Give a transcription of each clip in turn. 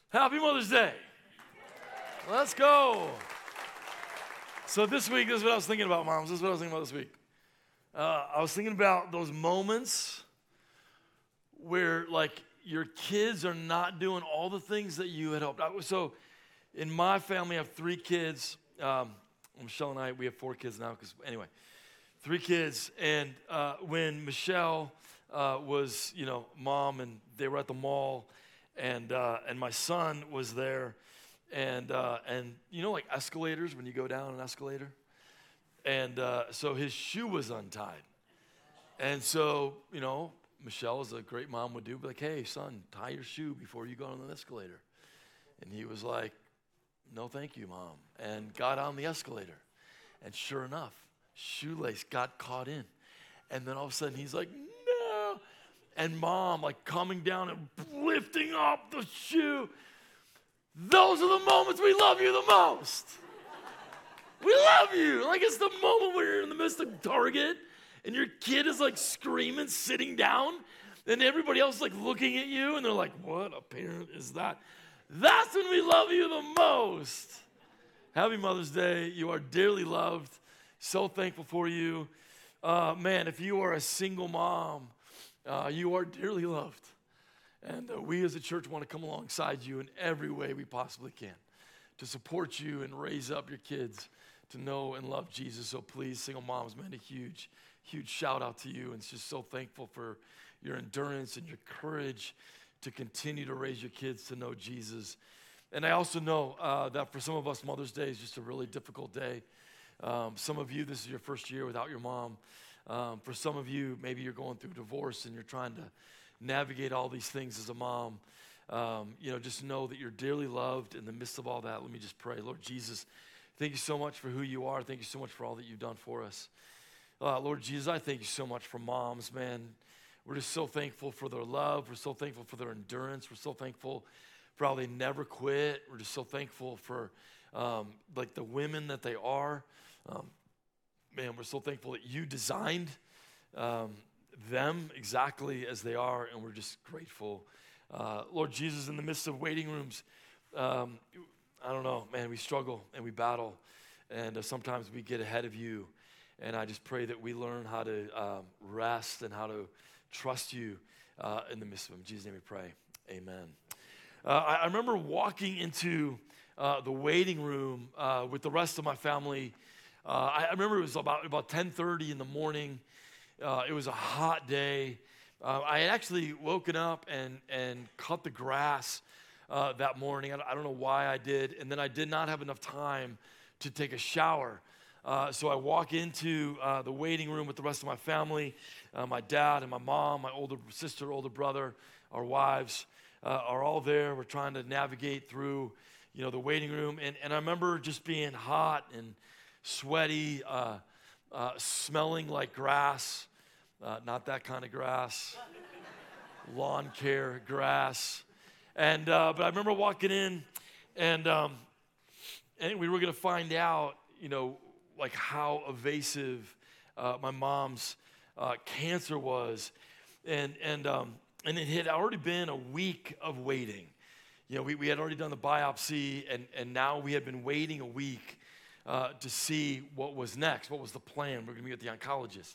Happy Mother's Day. Let's go. So this week, this is what I was thinking about, moms. This is what I was thinking about this week. I was thinking about those moments where, like, your kids are not doing all the things that you had hoped. So in my family, I have 3 kids. Michelle and I, we have 4 kids now because, anyway, 3 kids. And when Michelle was, mom, and they were at the mall, and my son was there, and like escalators, when you go down an escalator, and so his shoe was untied, and so Michelle, as a great mom would do, be like, "Hey, son, tie your shoe before you go on the escalator," and he was like, "No, thank you, Mom," and got on the escalator, and sure enough, shoelace got caught in, and then all of a sudden he's like, "No," and Mom, like, coming down and lifting up the shoe. Those are the moments we love you the most. We love you. Like, it's the moment where you're in the midst of Target and your kid is like screaming, sitting down, and everybody else is like looking at you and they're like, "What a parent is that?" That's when we love you the most. Happy Mother's Day. You are dearly loved. So thankful for you. Man, if you are a single mom, you are dearly loved. And we as a church want to come alongside you in every way we possibly can to support you and raise up your kids to know and love Jesus. So please, single moms, man, a huge, huge shout out to you. And just so thankful for your endurance and your courage to continue to raise your kids to know Jesus. And I also know that for some of us, Mother's Day is just a really difficult day. Some of you, this is your first year without your mom. For some of you, maybe you're going through divorce and you're trying to navigate all these things as a mom. Just know that you're dearly loved in the midst of all that. Let me just pray. Lord Jesus, thank you so much for who you are. Thank you so much for all that you've done for us. Lord Jesus, I thank you so much for moms, man. We're just so thankful for their love. We're so thankful for their endurance. We're so thankful for how they never quit. We're just so thankful for like the women that they are. Man, we're so thankful that you designed them exactly as they are, and we're just grateful. Lord Jesus, in the midst of waiting rooms, I don't know, man, we struggle and we battle, and sometimes we get ahead of you, and I just pray that we learn how to rest and how to trust you in the midst of them. In Jesus' name we pray, amen. I remember walking into the waiting room with the rest of my family. I remember it was about 10:30 in the morning. It was a hot day. I had actually woken up and cut the grass that morning. I don't know why I did. And then I did not have enough time to take a shower. So I walk into the waiting room with the rest of my family. My dad and my mom, my older sister, older brother, our wives are all there. We're trying to navigate through, the waiting room. And I remember just being hot and sweaty, smelling like grass. Not that kind of grass, lawn care grass. And but I remember walking in, and we were going to find out, like how evasive my mom's cancer was, and it had already been a week of waiting. We had already done the biopsy, and now we had been waiting a week to see what was next, what was the plan. We're going to meet with the oncologist.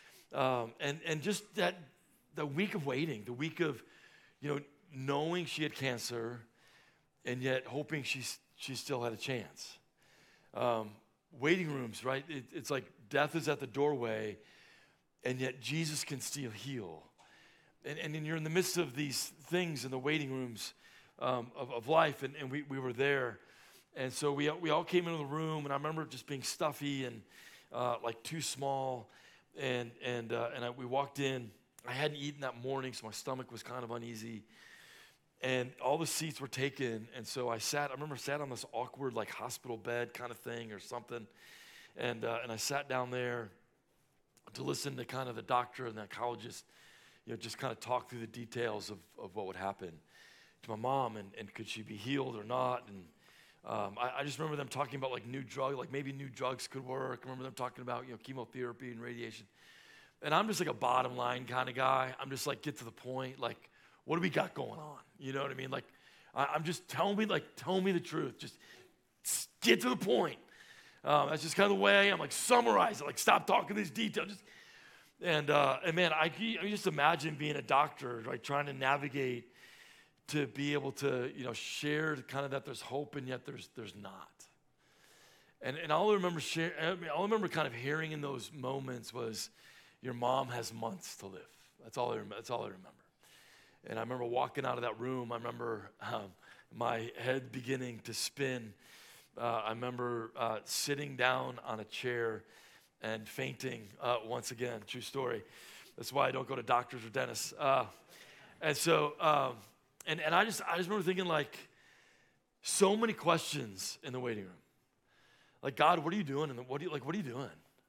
And just the week of waiting, the week of, knowing she had cancer and yet hoping she still had a chance. Waiting rooms, right? It's like death is at the doorway, and yet Jesus can still heal. And you're in the midst of these things in the waiting rooms of life, and we were there. And so we all came into the room, and I remember just being stuffy and like too small. And we walked in. I hadn't eaten that morning, so my stomach was kind of uneasy. And all the seats were taken, and so I remember sat on this awkward like hospital bed kind of thing or something. And I sat down there to listen to kind of the doctor and the oncologist, just kind of talk through the details of what would happen to my mom and could she be healed or not. And I just remember them talking about like new drugs, like maybe new drugs could work. I remember them talking about, chemotherapy and radiation. And I'm just like a bottom line kind of guy. I'm just like, get to the point. Like, what do we got going on? You know what I mean? Like, I'm just, tell me the truth. Just get to the point. That's just kind of the way I am. Like, summarize it. Like, stop talking these details. And man, I just imagine being a doctor, like trying to navigate to be able to, share kind of that there's hope and yet there's not. And all I remember kind of hearing in those moments was, your mom has months to live. That's all I remember. And I remember walking out of that room. I remember my head beginning to spin. I remember sitting down on a chair and fainting once again. True story. That's why I don't go to doctors or dentists. And so, and I just remember thinking, like, so many questions in the waiting room. Like, God, what are you doing? What are you doing?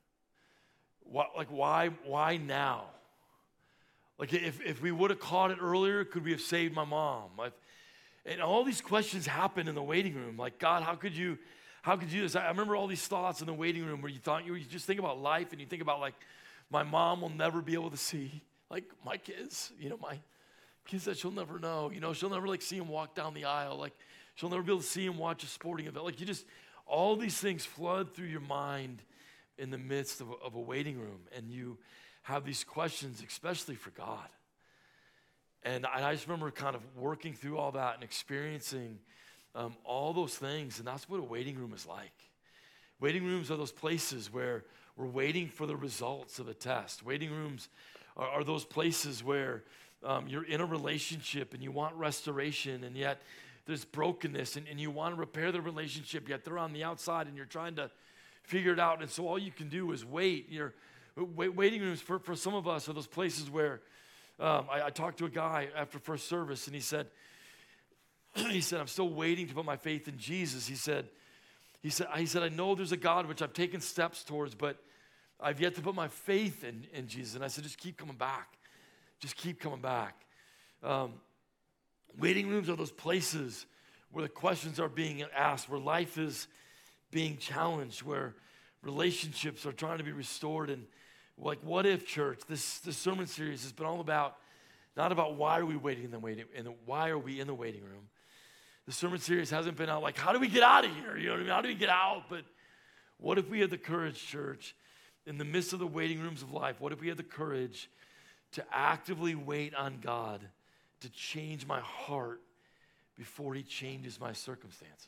Why now? Like, if we would have caught it earlier, could we have saved my mom? And all these questions happen in the waiting room. Like, God, how could you do this? I remember all these thoughts in the waiting room where you just think about life and you think about, like, my mom will never be able to see, like, my kids, my kids that she'll never know. She'll never, like, see them walk down the aisle. Like, she'll never be able to see them watch a sporting event. Like, all these things flood through your mind in the midst of a waiting room. And you have these questions, especially for God. And I just remember kind of working through all that and experiencing all those things. And that's what a waiting room is like. Waiting rooms are those places where we're waiting for the results of a test. Waiting rooms are those places where you're in a relationship and you want restoration, and yet there's brokenness, and you want to repair the relationship, yet they're on the outside and you're trying to figure it out. And so all you can do is wait. Waiting rooms for some of us are those places where I talked to a guy after first service, and he said, I'm still waiting to put my faith in Jesus. He said, I know there's a God which I've taken steps towards, but I've yet to put my faith in Jesus. And I said, just keep coming back. Just keep coming back. Waiting rooms are those places where the questions are being asked, where life is being challenged, where relationships are trying to be restored. And like, what if, church? This sermon series has been all about, not about why are we waiting in the waiting, and why are we in the waiting room. The sermon series hasn't been out like, how do we get out of here? You know what I mean? How do we get out? But what if we had the courage, church, in the midst of the waiting rooms of life, what if we had the courage to actively wait on God to change my heart before he changes my circumstances?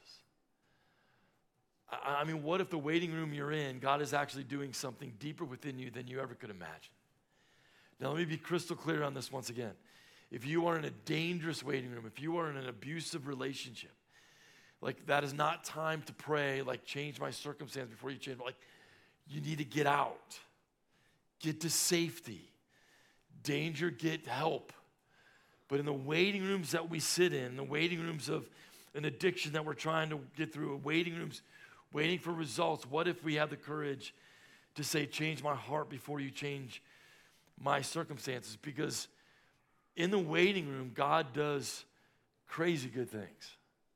I mean, what if the waiting room you're in, God is actually doing something deeper within you than you ever could imagine? Now, let me be crystal clear on this once again. If you are in a dangerous waiting room, if you are in an abusive relationship, like, that is not time to pray, like, change my circumstance before you change. Like, you need to get out. Get to safety. Danger, get help. But in the waiting rooms that we sit in, the waiting rooms of an addiction that we're trying to get through, waiting rooms, waiting for results, what if we have the courage to say, change my heart before you change my circumstances? Because in the waiting room, God does crazy good things.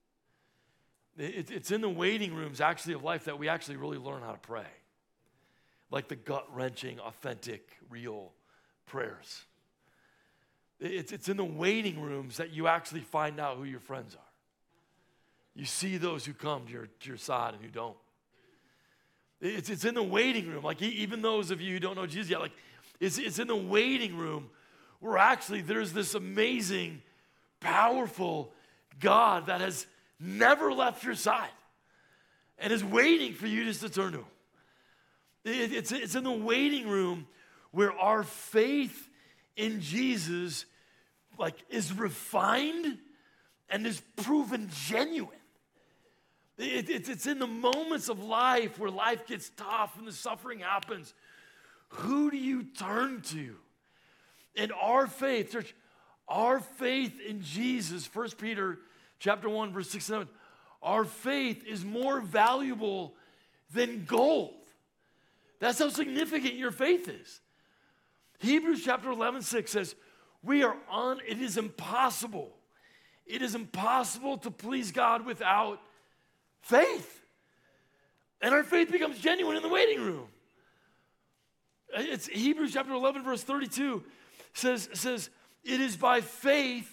It's in the waiting rooms, actually, of life that we actually really learn how to pray. Like the gut-wrenching, authentic, real prayers. It's in the waiting rooms that you actually find out who your friends are. You see those who come to your side and who don't. It's in the waiting room. Like, even those of you who don't know Jesus yet, like, it's in the waiting room where actually there's this amazing, powerful God that has never left your side and is waiting for you just to turn to him. It's in the waiting room where our faith in Jesus, like, is refined and is proven genuine. It's in the moments of life where life gets tough and the suffering happens. Who do you turn to? And our faith, church, our faith in Jesus, 1 Peter chapter 1, verse 6 and 7, our faith is more valuable than gold. That's how significant your faith is. Hebrews chapter 11, 6 says, it is impossible to please God without faith. And our faith becomes genuine in the waiting room. It's Hebrews chapter 11, verse 32 says, it is by faith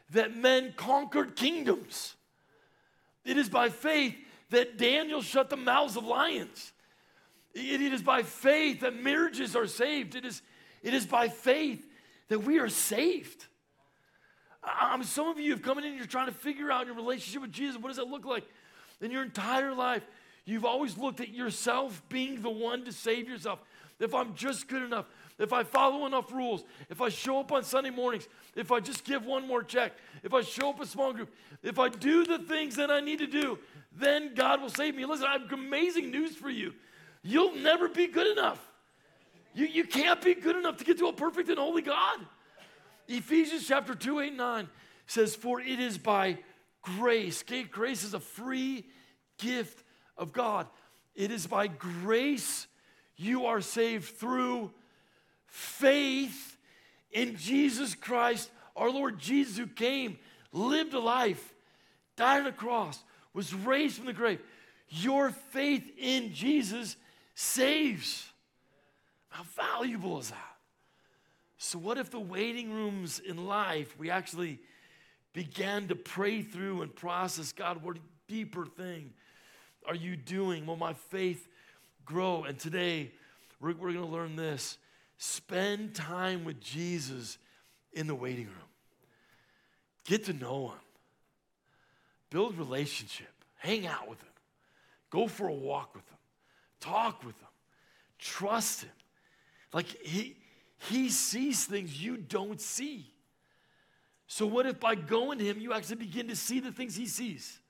that men conquered kingdoms. It is by faith that Daniel shut the mouths of lions. It is by faith that marriages are saved. It is by faith that we are saved. Some of you have come in and you're trying to figure out your relationship with Jesus. What does that look like? In your entire life, you've always looked at yourself being the one to save yourself. If I'm just good enough, if I follow enough rules, if I show up on Sunday mornings, if I just give one more check, if I show up a small group, if I do the things that I need to do, then God will save me. Listen, I have amazing news for you. You'll never be good enough. You can't be good enough to get to a perfect and holy God. Ephesians chapter 2, 8, 9 says, for it is by grace. Okay? Grace is a free gift of God. It is by grace you are saved through faith in Jesus Christ, our Lord Jesus, who came, lived a life, died on a cross, was raised from the grave. Your faith in Jesus saves. How valuable is that? So what if the waiting rooms in life, we actually began to pray through and process, God, what deeper thing are you doing? Will my faith grow? And today, we're going to learn this. Spend time with Jesus in the waiting room. Get to know him. Build relationship. Hang out with him. Go for a walk with him. Talk with him. Trust him. Like he sees things you don't see. So what if by going to him, you actually begin to see the things he sees?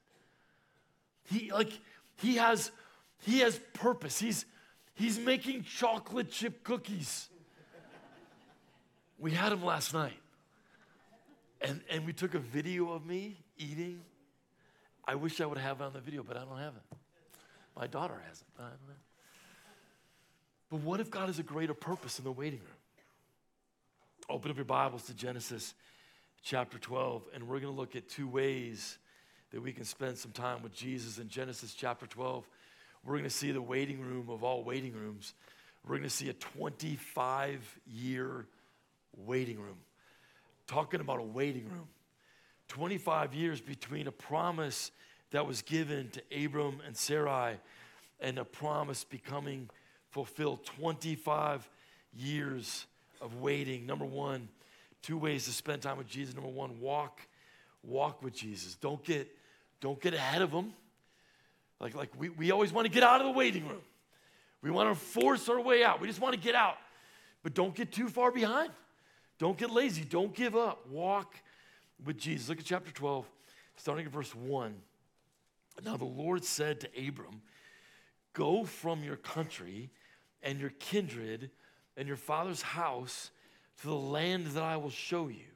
He has purpose. He's making chocolate chip cookies. We had him last night. And we took a video of me eating. I wish I would have it on the video, but I don't have it. My daughter has it, but I don't have it. But what if God has a greater purpose in the waiting room? Open up your Bibles to Genesis chapter 12, and we're going to look at two ways that we can spend some time with Jesus. In Genesis chapter 12, we're going to see the waiting room of all waiting rooms. We're going to see a 25-year waiting room. Talking about a waiting room. 25 years between a promise that was given to Abram and Sarai and a promise becoming fulfilled. 25 years of waiting. Number one, two ways to spend time with Jesus. Number one, walk with Jesus. Don't get ahead of him. Like we always want to get out of the waiting room. We want to force our way out. We just want to get out. But don't get too far behind. Don't get lazy. Don't give up. Walk with Jesus. Look at chapter 12, starting at verse 1. Now the Lord said to Abram, go from your country and your kindred and your father's house to the land that I will show you.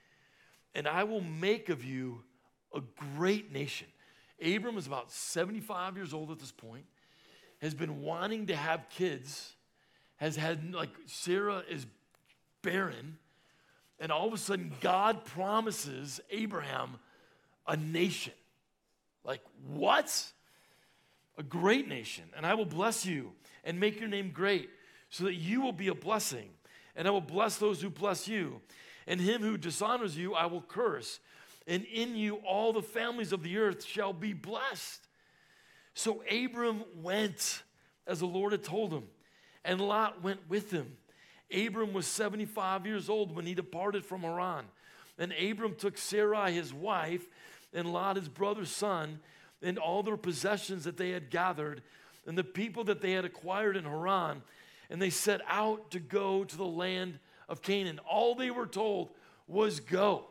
And I will make of you a great nation. Abram is about 75 years old at this point, has been wanting to have kids, has had, Sarah is barren, and all of a sudden God promises Abraham a nation. Like, what? A great nation. And I will bless you and make your name great so that you will be a blessing. And I will bless those who bless you. And him who dishonors you, I will curse. And in you all the families of the earth shall be blessed. So Abram went as the Lord had told him, and Lot went with him. Abram was 75 years old when he departed from Haran. And Abram took Sarai his wife, and Lot his brother's son, and all their possessions that they had gathered, and the people that they had acquired in Haran, and they set out to go to the land of Canaan. All they were told was go.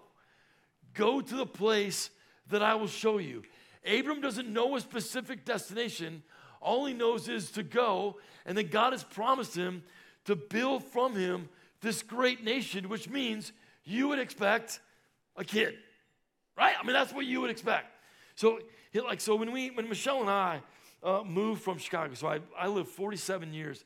Go to the place that I will show you. Abram doesn't know a specific destination. All he knows is to go, and then God has promised him to build from him this great nation, which means you would expect a kid, right? I mean, that's what you would expect. So when Michelle and I moved from Chicago, so I lived 47 years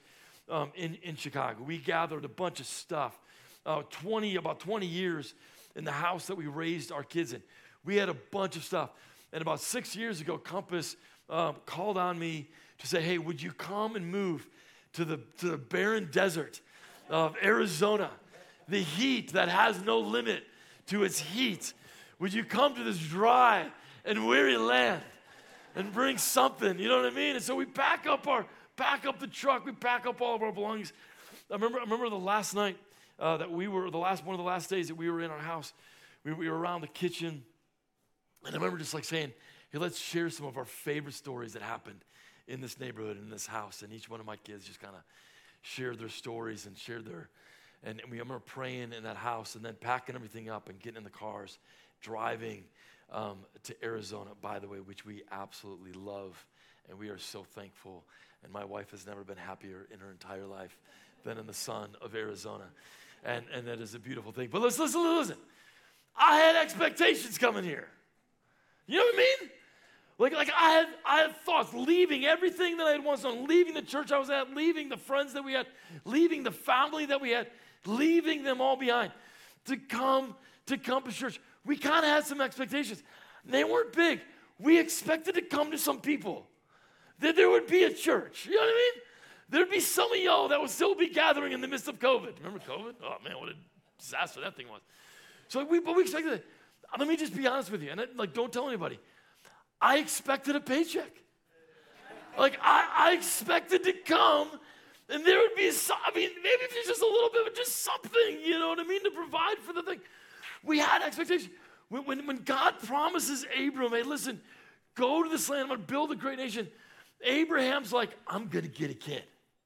in Chicago. We gathered a bunch of stuff, about 20 years in the house that we raised our kids in. We had a bunch of stuff. And about 6 years ago, Compass called on me to say, hey, would you come and move to the barren desert of Arizona? The heat that has no limit to its heat. would you come to this dry and weary land and bring something, you know what I mean? And so we pack up the truck, we pack up all of our belongings. I remember the last night one of the last days that we were in our house, we were around the kitchen, and I remember just like saying, hey, let's share some of our favorite stories that happened in this neighborhood, in this house. And each one of my kids just kind of shared their stories and and I remember praying in that house and then packing everything up and getting in the cars, driving to Arizona, by the way, which we absolutely love, and we are so thankful. And my wife has never been happier in her entire life than in the sun of Arizona. And that is a beautiful thing. But listen. I had expectations coming here. You know what I mean? Like I had thoughts, leaving everything that I had once done, leaving the church I was at, leaving the friends that we had, leaving the family that we had, leaving them all behind to come to Compass Church. We kind of had some expectations. They weren't big. We expected to come to some people, that there would be a church. You know what I mean? There'd be some of y'all that would still be gathering in the midst of COVID. Remember COVID? Oh man, what a disaster that thing was. So we expected it. Let me just be honest with you, and don't tell anybody. I expected a paycheck. I expected to come, and there would be maybe if it's just a little bit, but just something, you know what I mean, to provide for the thing. We had expectations. When God promises Abram, hey, listen, go to this land, I'm going to build a great nation. Abraham's like, I'm going to get a kid.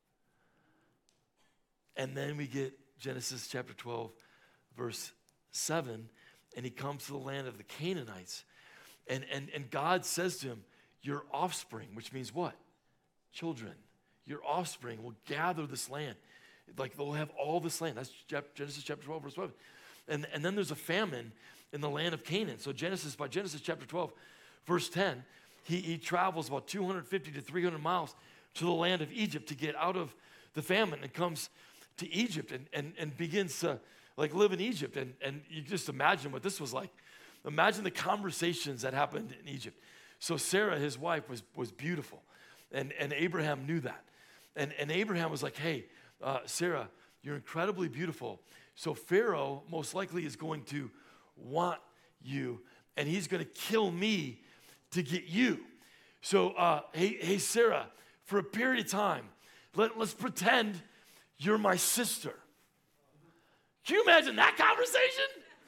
And then we get Genesis chapter 12, verse 7, and he comes to the land of the Canaanites. And God says to him, your offspring, which means what? Children. Your offspring will gather this land. Like they'll have all this land. That's Genesis chapter 12, verse 12. And then there's a famine in the land of Canaan. So by Genesis chapter 12, verse 10, he travels about 250 to 300 miles to the land of Egypt to get out of the famine, and comes to Egypt and begins to live in Egypt. And you just imagine what this was like. Imagine the conversations that happened in Egypt. So Sarah, his wife, was beautiful. And Abraham knew that. And Abraham was like, hey, Sarah, you're incredibly beautiful. So Pharaoh most likely is going to want you, and he's going to kill me to get you. So, hey, Sarah, for a period of time, let's pretend you're my sister. Can you imagine that conversation?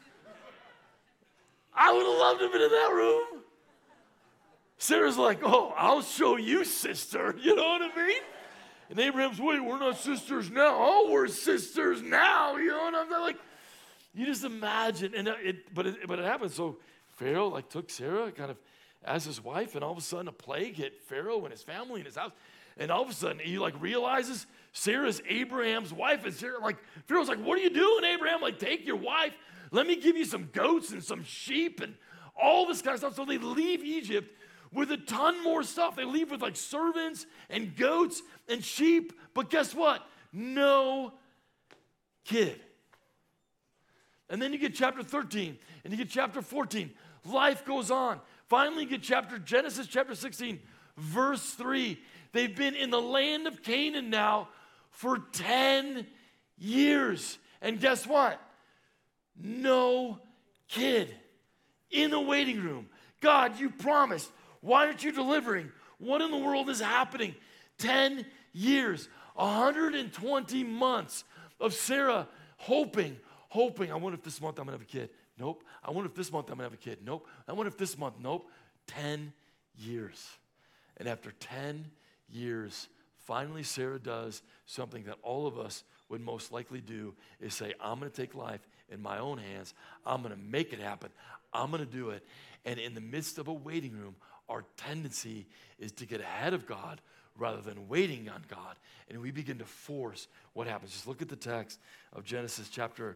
I would have loved to have been in that room. Sarah's like, oh, I'll show you, sister. You know what I mean? And Abraham's, wait, we're not sisters now. Oh, we're sisters now. You know what I'm saying? Like, you just imagine. But it happened. So Pharaoh took Sarah kind of as his wife, and all of a sudden a plague hit Pharaoh and his family and his house. And all of a sudden he realizes Sarah's Abraham's wife. And Pharaoh's like, what are you doing, Abraham? Take your wife. Let me give you some goats and some sheep and all this kind of stuff. So they leave Egypt with a ton more stuff. They leave with servants and goats and sheep. But guess what? No kid. And then you get chapter 13 and you get chapter 14. Life goes on. Finally, you get Genesis chapter 16, verse 3. They've been in the land of Canaan now for 10 years. And guess what? No kid in the waiting room. God, you promised. Why aren't you delivering? What in the world is happening? 10 years, 120 months of Sarah hoping. I wonder if this month I'm going to have a kid. Nope. I wonder if this month I'm going to have a kid. Nope. I wonder if this month. Nope. 10 years. And after 10 years, finally Sarah does something that all of us would most likely do, is say, I'm going to take life in my own hands. I'm going to make it happen. I'm going to do it. And in the midst of a waiting room, our tendency is to get ahead of God rather than waiting on God. And we begin to force what happens. Just look at the text of Genesis chapter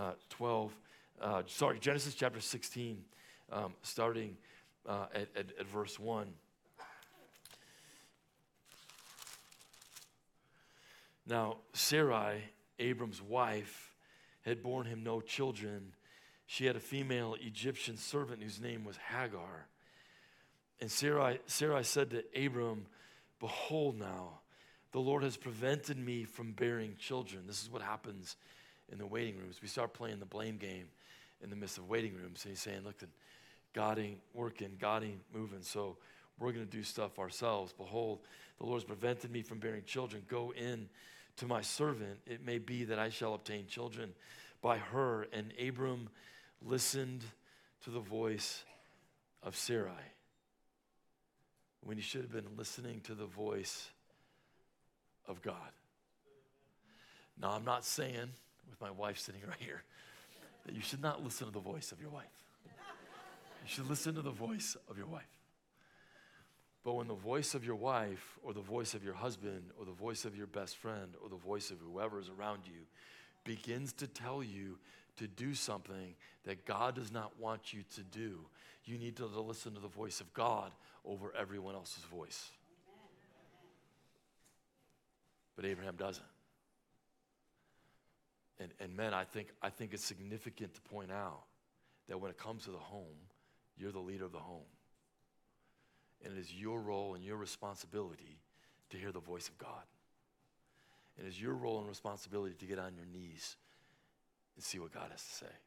16, starting at verse 1. Now, Sarai, Abram's wife, had borne him no children. She had a female Egyptian servant whose name was Hagar. And Sarai said to Abram, behold now, the Lord has prevented me from bearing children. This is what happens in the waiting rooms. We start playing the blame game. in the midst of waiting rooms. And he's saying, look, God ain't working, God ain't moving, so we're going to do stuff ourselves. Behold, the Lord has prevented me from bearing children. Go in to my servant. It may be that I shall obtain children by her. And Abram listened to the voice of Sarai when he should have been listening to the voice of God. Now, I'm not saying, with my wife sitting right here, that you should not listen to the voice of your wife. You should listen to the voice of your wife. But when the voice of your wife or the voice of your husband or the voice of your best friend or the voice of whoever is around you begins to tell you to do something that God does not want you to do, you need to listen to the voice of God over everyone else's voice. But Abraham doesn't. And men, I think it's significant to point out that when it comes to the home, you're the leader of the home. And it is your role and your responsibility to hear the voice of God. It is your role and responsibility to get on your knees and see what God has to say.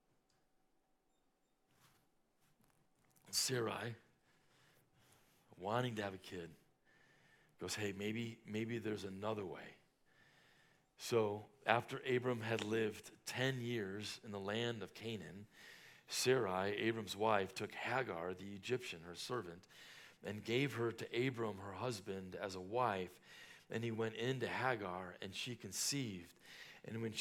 Sarai, wanting to have a kid, goes, hey, maybe there's another way. So after Abram had lived 10 years in the land of Canaan, Sarai, Abram's wife, took Hagar, the Egyptian, her servant, and gave her to Abram, her husband, as a wife. And he went into Hagar, and she conceived. And when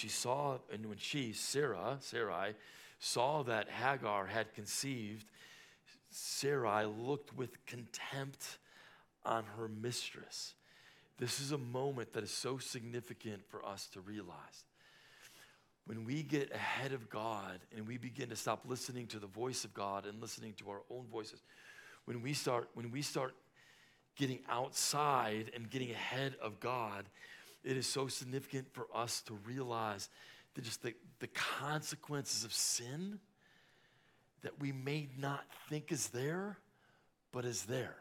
Sarai, saw that Hagar had conceived, Sarai looked with contempt on her mistress. This is a moment that is so significant for us to realize. When we get ahead of God and we begin to stop listening to the voice of God and listening to our own voices, when we start getting outside and getting ahead of God, it is so significant for us to realize that just the consequences of sin that we may not think is there, but is there.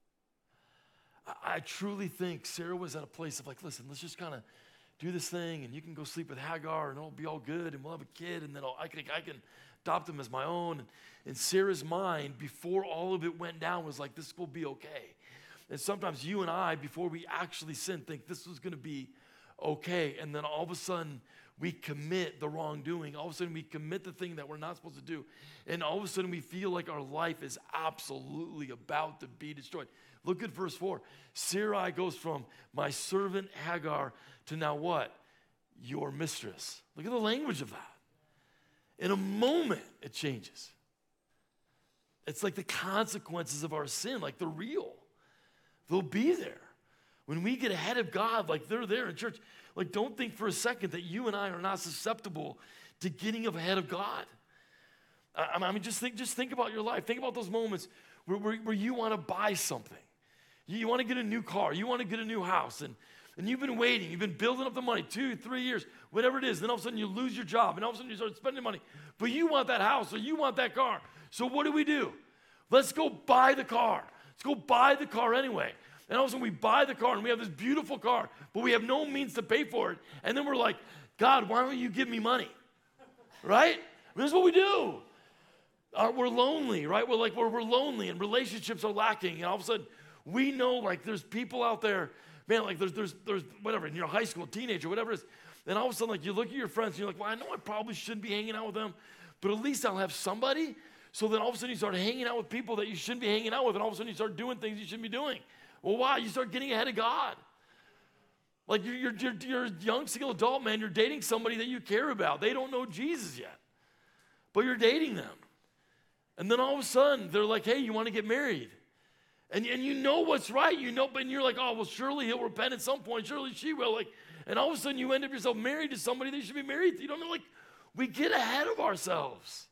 I truly think Sarah was at a place of like, listen, let's just kind of do this thing, and you can go sleep with Hagar, and it'll be all good, and we'll have a kid, and then I can adopt him as my own. And Sarah's mind, before all of it went down, was like, this will be okay. And sometimes you and I, before we actually sin, think this was going to be okay. And then all of a sudden, we commit the wrongdoing. All of a sudden, we commit the thing that we're not supposed to do. And all of a sudden, we feel like our life is absolutely about to be destroyed. Look at verse 4. Sarai goes from my servant Hagar to now what? Your mistress. Look at the language of that. In a moment, it changes. It's like the consequences of our sin, like they're real. They'll be there. When we get ahead of God, like they're there in church, like don't think for a second that you and I are not susceptible to getting ahead of God. I mean, just think about your life. Think about those moments where you want to buy something. You want to get a new car. You want to get a new house. And you've been waiting. You've been building up the money 2, 3 years, whatever it is. Then all of a sudden you lose your job. And all of a sudden you start spending money. But you want that house or you want that car. So what do? Let's go buy the car. Let's go buy the car anyway. And all of a sudden we buy the car and we have this beautiful car. But we have no means to pay for it. And then we're like, God, why don't you give me money? Right? This is what we do. We're lonely, right? We're lonely and relationships are lacking. And all of a sudden, we know like there's people out there, man, like there's whatever, in your high school, teenager, whatever it is. And all of a sudden, like you look at your friends and you're like, well, I know I probably shouldn't be hanging out with them, but at least I'll have somebody. So then all of a sudden you start hanging out with people that you shouldn't be hanging out with. And all of a sudden you start doing things you shouldn't be doing. Well, why? You start getting ahead of God. Like you're a young single adult, man. You're dating somebody that you care about. They don't know Jesus yet, but you're dating them. And then all of a sudden they're like, hey, you want to get married? And you know what's right, but you're like, oh, well, surely he'll repent at some point. Surely she will. And all of a sudden you end up yourself married to somebody that you should be married to. You know, we get ahead of ourselves.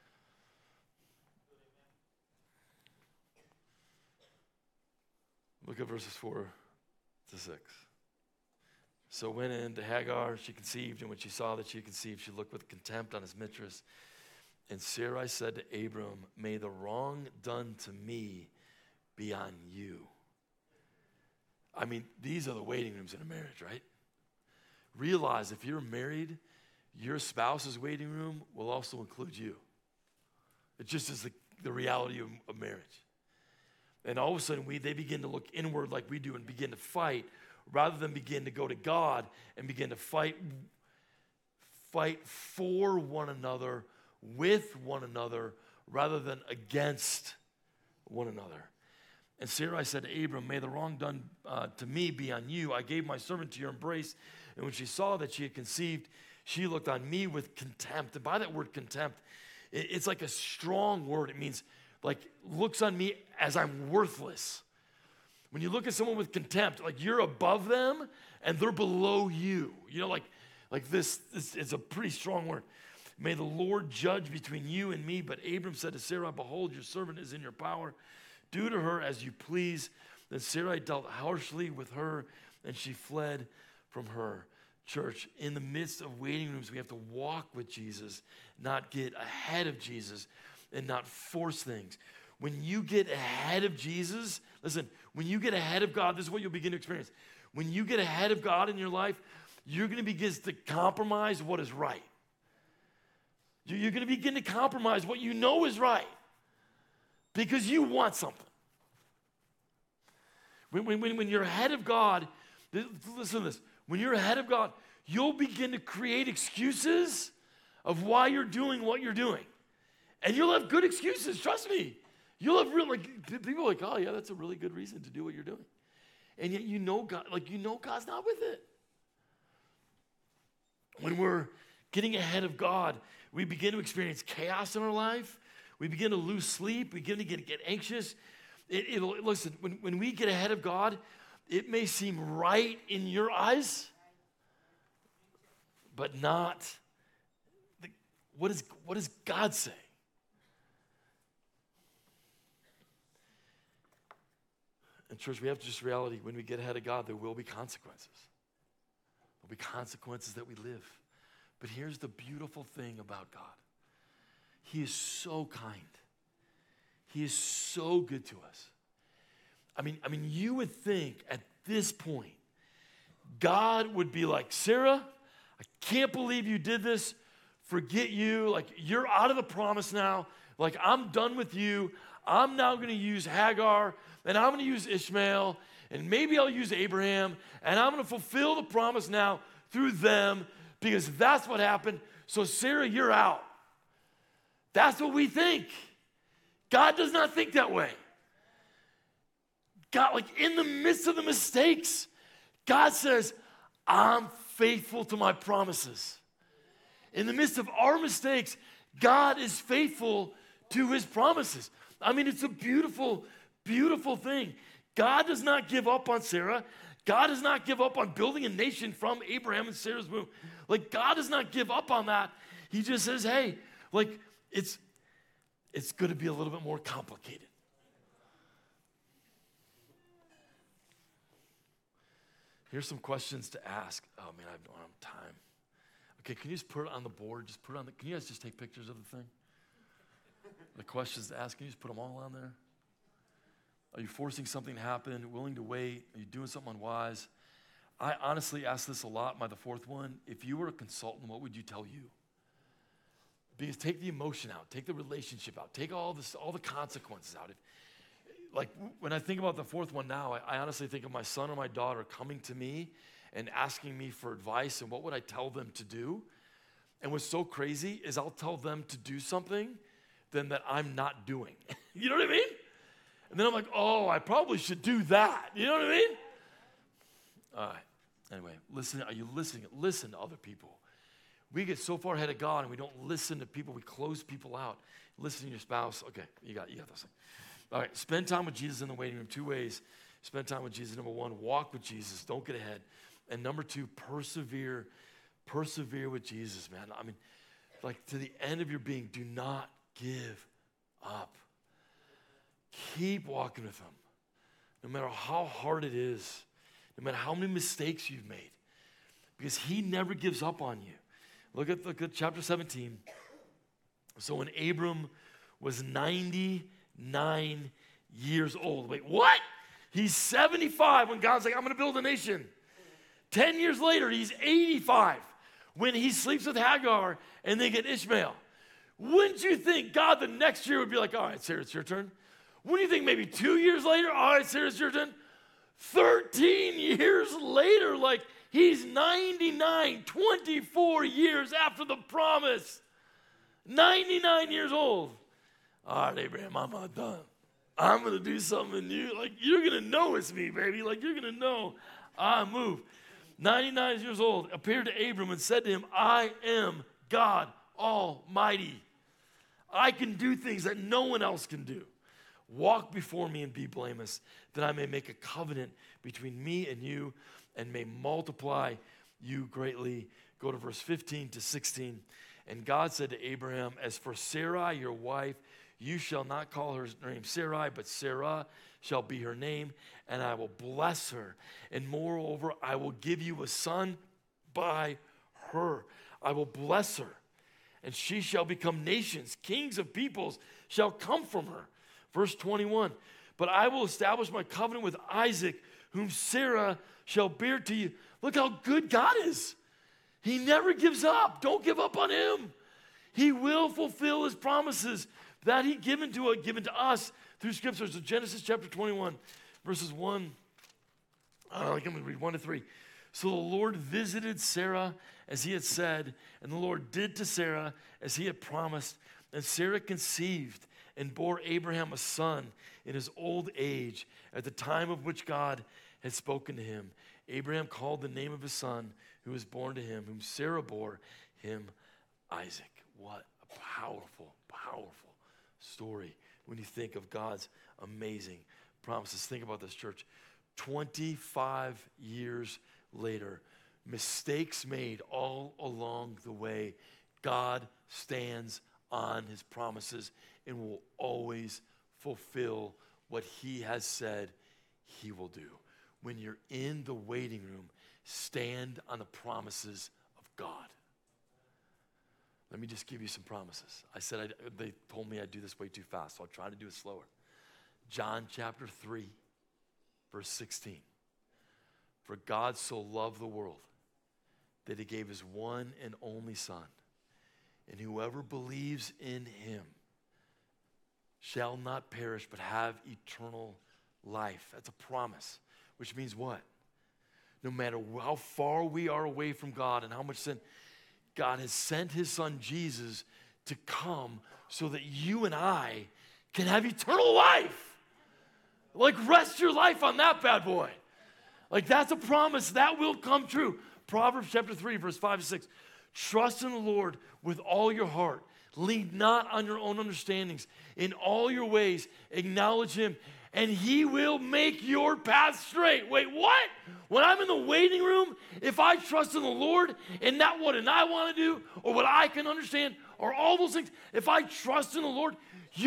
Look at verses 4 to 6. So went in to Hagar, she conceived, and when she saw that she conceived, she looked with contempt on his mistress. And Sarai said to Abram, may the wrong done to me be on you. I mean, these are the waiting rooms in a marriage, right? Realize if you're married, your spouse's waiting room will also include you. It just is the reality of marriage. And all of a sudden, they begin to look inward like we do and begin to fight rather than begin to go to God and begin to fight for one another, with one another, rather than against one another. And Sarai said to Abram, may the wrong done to me be on you. I gave my servant to your embrace. And when she saw that she had conceived, she looked on me with contempt. And by that word contempt, it's like a strong word. It means like looks on me as I'm worthless. When you look at someone with contempt, like you're above them and they're below you. You know, like this is a pretty strong word. May the Lord judge between you and me. But Abram said to Sarai, behold, your servant is in your power. Do to her as you please. Then Sarai dealt harshly with her, and she fled from her. Church, in the midst of waiting rooms, we have to walk with Jesus, not get ahead of Jesus, and not force things. When you get ahead of Jesus, listen, when you get ahead of God, this is what you'll begin to experience. When you get ahead of God in your life, you're going to begin to compromise what is right. You're going to begin to compromise what you know is right because you want something. When you're ahead of God, listen to this. When you're ahead of God, you'll begin to create excuses of why you're doing what you're doing. And you'll have good excuses, trust me. You'll have real, people are like, oh yeah, that's a really good reason to do what you're doing. And yet you know God, God's not with it. When we're getting ahead of God, we begin to experience chaos in our life. We begin to lose sleep. We begin to get anxious. Listen, when we get ahead of God, it may seem right in your eyes, but not. What does God say? And church, we have to just reality, when we get ahead of God, there will be consequences. There'll be consequences that we live. But here's the beautiful thing about God. He is so kind. He is so good to us. I mean, you would think at this point, God would be like, Sarah, I can't believe you did this. Forget you. Like, you're out of the promise now. Like, I'm done with you. I'm now going to use Hagar, and I'm going to use Ishmael, and maybe I'll use Abraham, and I'm going to fulfill the promise now through them because that's what happened. So, Sarah, you're out. That's what we think. God does not think that way. God, like in the midst of the mistakes, God says, I'm faithful to my promises. In the midst of our mistakes, God is faithful to his promises. I mean, it's a beautiful, beautiful thing. God does not give up on Sarah. God does not give up on building a nation from Abraham and Sarah's womb. Like, God does not give up on that. He just says, hey, like, it's going to be a little bit more complicated. Here's some questions to ask. Oh, man, I don't have time. Okay, can you just put it on the board? Just put it on can you guys just take pictures of the thing? The questions to ask, can you just put them all on there? Are you forcing something to happen, willing to wait? Are you doing something unwise? I honestly ask this a lot by the fourth one. If you were a consultant, what would you tell you? Because take the emotion out, take the relationship out, take all the consequences out. Like when I think about the fourth one now, I honestly think of my son or my daughter coming to me and asking me for advice and what would I tell them to do. And what's so crazy is I'll tell them to do something then that I'm not doing. You know what I mean? And then I'm like, oh, I probably should do that. You know what I mean? All right. Anyway, listen. Are you listening? Listen to other people. We get so far ahead of God and we don't listen to people. We close people out. Listen to your spouse. Okay, you got this. All right, spend time with Jesus in the waiting room. 2 ways. Spend time with Jesus. Number 1, walk with Jesus. Don't get ahead. And number 2, persevere. Persevere with Jesus, man. I mean, like to the end of your being, do not give up. Keep walking with him. No matter how hard it is, no matter how many mistakes you've made, because he never gives up on you. Look at chapter 17. So when Abram was 99 years old. Wait, what? He's 75 when God's like, I'm going to build a nation. 10 years later, he's 85. when he sleeps with Hagar and they get Ishmael. Wouldn't you think God the next year would be like, all right, Sarah, it's your turn? Wouldn't you think maybe 2 years later, all right, Sarah, it's your turn? 13 years later, like he's 99, 24 years after the promise. 99 years old. All right, Abraham, I'm not done. I'm going to do something new. Like, you're going to know it's me, baby. Like, you're going to know I moved. 99 years old, appeared to Abram and said to him, I am God Almighty. I can do things that no one else can do. Walk before me and be blameless, that I may make a covenant between me and you and may multiply you greatly. Go to verse 15 to 16. And God said to Abraham, as for Sarai, your wife, you shall not call her name Sarai, but Sarah shall be her name, and I will bless her. And moreover, I will give you a son by her. I will bless her, and she shall become nations. Kings of peoples shall come from her. Verse 21, but I will establish my covenant with Isaac, whom Sarah shall bear to you. Look how good God is. He never gives up. Don't give up on him. He will fulfill his promises that he given to us through Scripture. So Genesis chapter 21, verses 1. I'm going to read 1 to 3. So the Lord visited Sarah as he had said, and the Lord did to Sarah as he had promised. And Sarah conceived and bore Abraham a son in his old age, at the time of which God had spoken to him. Abraham called the name of his son who was born to him, whom Sarah bore him, Isaac. What a powerful, powerful story when you think of God's amazing promises. Think about this, church. 25 years later, mistakes made all along the way, God stands on his promises and will always fulfill what he has said he will do. When you're in the waiting room, stand on the promises of God. Let me just give you some promises. They told me I'd do this way too fast, so I'll try to do it slower. John chapter 3, verse 16. For God so loved the world that he gave his one and only Son, and whoever believes in him shall not perish but have eternal life. That's a promise, which means what? No matter how far we are away from God and how much sin, God has sent his son Jesus to come so that you and I can have eternal life. Like, rest your life on that bad boy. Like, that's a promise that will come true. Proverbs chapter 3, verse 5 to 6. Trust in the Lord with all your heart. Lean not on your own understandings. In all your ways, acknowledge him, and he will make your path straight. Wait, what? When I'm in the waiting room, if I trust in the Lord and not what I want to do or what I can understand or all those things, if I trust in the Lord,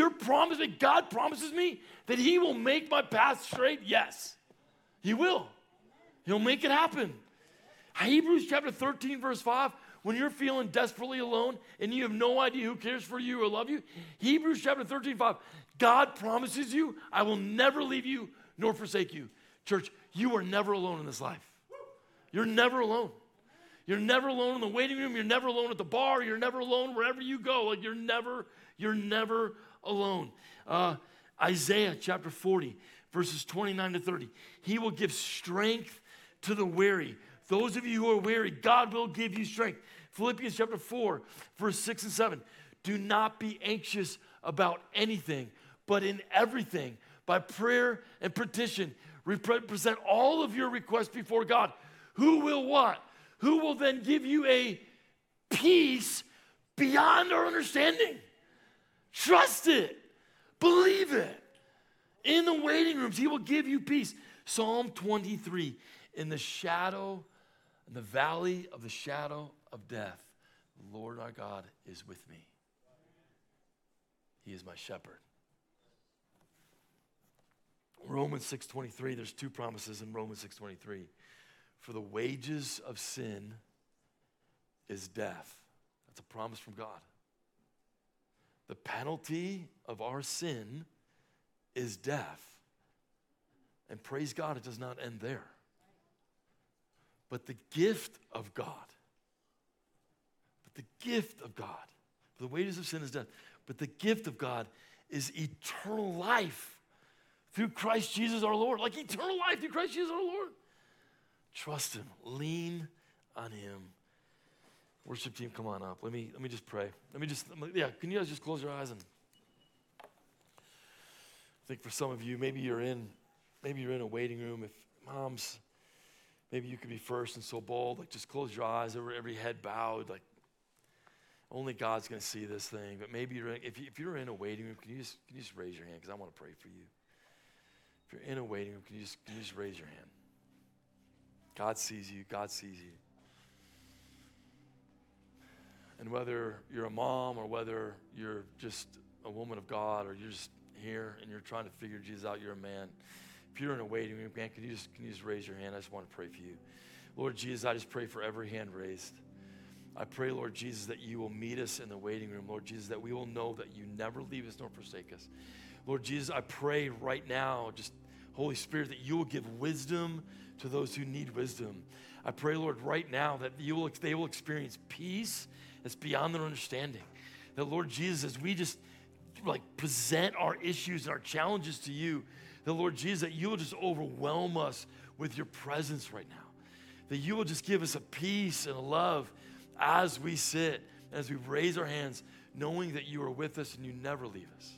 God promises me that he will make my path straight? Yes, he will. He'll make it happen. Hebrews chapter 13, verse 5, when you're feeling desperately alone and you have no idea who cares for you or love you, Hebrews chapter 13, 5, God promises you, I will never leave you nor forsake you. Church, you are never alone in this life. You're never alone. You're never alone in the waiting room. You're never alone at the bar. You're never alone wherever you go. Like, you're never alone. Isaiah chapter 40, verses 29 to 30. He will give strength to the weary. Those of you who are weary, God will give you strength. Philippians chapter 4, verse 6 and 7. Do not be anxious about anything, but in everything, by prayer and petition, present all of your requests before God. Who will what? Who will then give you a peace beyond our understanding? Trust it. Believe it. In the waiting rooms, he will give you peace. Psalm 23, in the valley of the shadow of death, the Lord our God is with me. He is my shepherd. Romans 6:23, there's two promises in Romans 6:23. For the wages of sin is death. That's a promise from God. The penalty of our sin is death. And praise God, it does not end there. But the gift of God the gift of God. The wages of sin is death. But the gift of God is eternal life through Christ Jesus our Lord. Like eternal life through Christ Jesus our Lord. Trust him. Lean on him. Worship team, come on up. Let me just pray. Can you guys just close your eyes? And I think for some of you, maybe you're in a waiting room. If moms, maybe you could be first and so bold. Like just close your eyes, every head bowed. Like only God's going to see this thing. But maybe if you're in a waiting room, can you just raise your hand? Because I want to pray for you. If you're in a waiting room, can you just raise your hand? God sees you. God sees you. And whether you're a mom or whether you're just a woman of God or you're just here and you're trying to figure Jesus out, you're a man. If you're in a waiting room, man, can you just raise your hand? I just want to pray for you. Lord Jesus, I just pray for every hand raised. I pray, Lord Jesus, that you will meet us in the waiting room. Lord Jesus, that we will know that you never leave us nor forsake us. Lord Jesus, I pray right now, just Holy Spirit, that you will give wisdom to those who need wisdom. I pray, Lord, right now that they will experience peace that's beyond their understanding. That, Lord Jesus, as we just present our issues and our challenges to you, that, Lord Jesus, that you will just overwhelm us with your presence right now. That you will just give us a peace and a love as we sit, as we raise our hands, knowing that you are with us and you never leave us.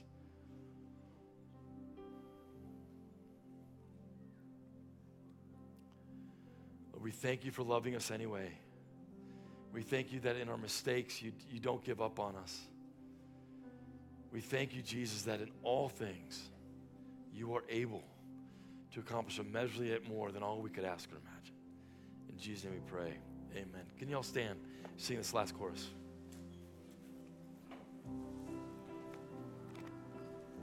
Lord, we thank you for loving us anyway. We thank you that in our mistakes, you don't give up on us. We thank you, Jesus, that in all things, you are able to accomplish immeasurably more than all we could ask or imagine. In Jesus' name we pray, amen. Can you all stand, sing this last chorus?